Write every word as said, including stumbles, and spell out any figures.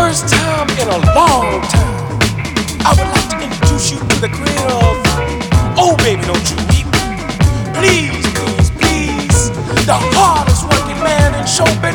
first time in a long time, I would like to introduce you to the creator of Oh Baby Don't You Weep. Please, please, please, the hardest working man in show business.